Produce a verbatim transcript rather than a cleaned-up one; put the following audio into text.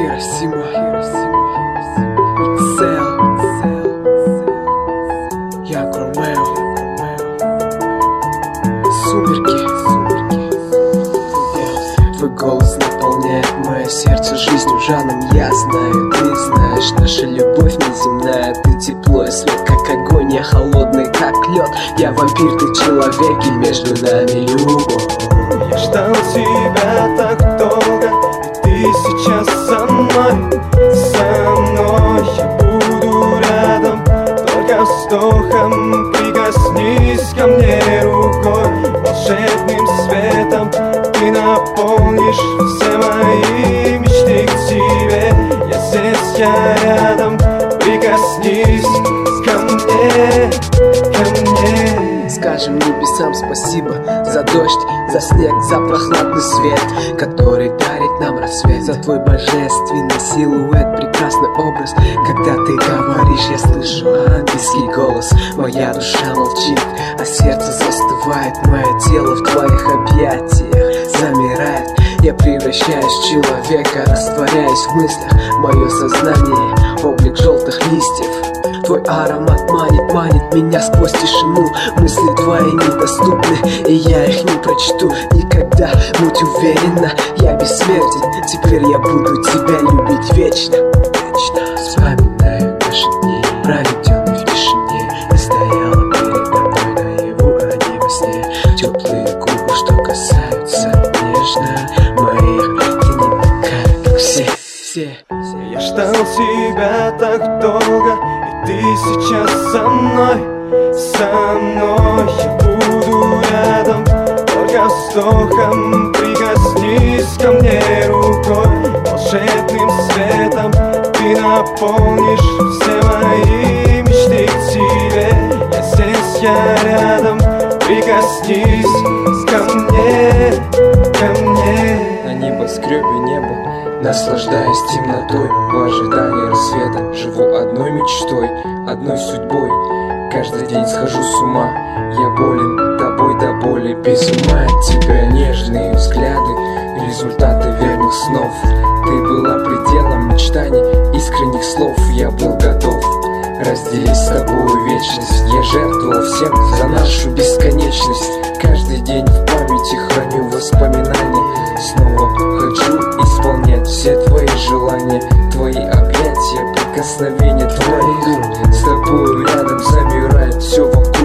Хиросима, Хиросима, Иксел, Як Ромео, Сумерки, Сумерки. Твой голос наполняет мое сердце жизнью, жаном. Я знаю, ты знаешь, наша любовь неземная. Ты тепло и свет, как огонь, я холодный, как лед. Я вампир, ты человек, и между нами любовь. Я ждал тебя так долго, и ты сейчас со мной, со мной. Я буду рядом, только вздохом. Прикоснись ко мне рукой, волшебным светом ты наполнишь все мои мечты к тебе. Я здесь, я рядом, прикоснись ко мне, ко мне. Скажем небесам спасибо за дождь, за снег, за прохладный свет, который дарит нам рассвет. За твой божественный силуэт, прекрасный образ. Когда ты говоришь, я слышу ангельский голос. Моя душа молчит, а сердце застывает. Мое тело в твоих объятиях замирает. Я превращаюсь в человека, растворяюсь в мыслях. Мое сознание — облик желтых листьев. Твой аромат манит, манит меня сквозь тишину. Мысли твои недоступны, и я их не прочту никогда. Будь уверена, я бессмертен. Теперь я буду тебя любить вечно, вечно. Вспоминаю наши дни, проведенные в тишине. Ты стояла передо мной наяву, а не во сне. Теплые губы, что касаются нежно моих. Ты не такая, как все, все, все. Я ждал тебя так долго, ты сейчас со мной, со мной. Я буду рядом, только вздохом. Прикоснись ко мне рукой, волшебным светом ты наполнишь все мои мечты к тебе. Я здесь, я рядом, прикоснись ко мне, ко мне. На небоскребе небо, наслаждаясь темнотой, в ожидании рассвета живу одной мечтой, одной судьбой. Каждый день схожу с ума, я болен тобой до боли. Без ума от тебя нежные взгляды, результаты верных снов. Ты была пределом мечтаний, искренних слов. Я был готов разделить с тобой вечность. Я жертвовал всем за нашу бесконечность. Каждый день в памяти храню воспоминания. Снова хочу исполнять все твои желания, твои объятия, прикосновения твоих. С тобой рядом замирает все вокруг.